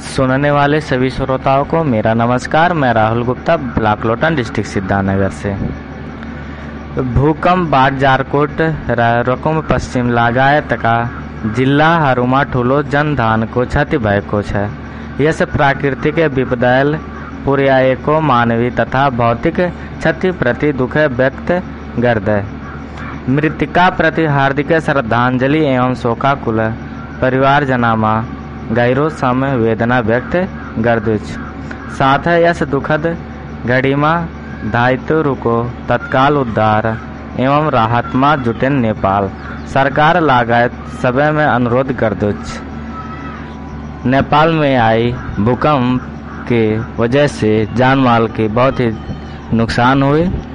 सुनने वाले सभी श्रोताओं को मेरा नमस्कार। मैं राहुल गुप्ता, ब्लॉक लोटन, डिस्ट्रिक्ट सिद्धार्थनगर से। भूकंप बाट जारकोट रकम पश्चिम लगायत का जिला हरुमा ठुलो जनधान को क्षति भएको छ। यस प्राकृतिक विपदायल पुर्याएको मानवीय तथा भौतिक क्षति प्रति दुख व्यक्त गर्दै मृतिका प्रति हार्दिक श्रद्धांजलि एवं शोकाकुल परिवारजनामा गहिरो संवेदना व्यक्त गर्दुछ। साथ यस दुखद घड़ीमा दायित्वको तत्काल उद्धार एवं राहतमा जुटेन नेपाल सरकार लगायत सबै में अनुरोध गर्दुछ। नेपाल में आई भूकंप के वजह से जान माल के बहुत ही नुकसान हुए।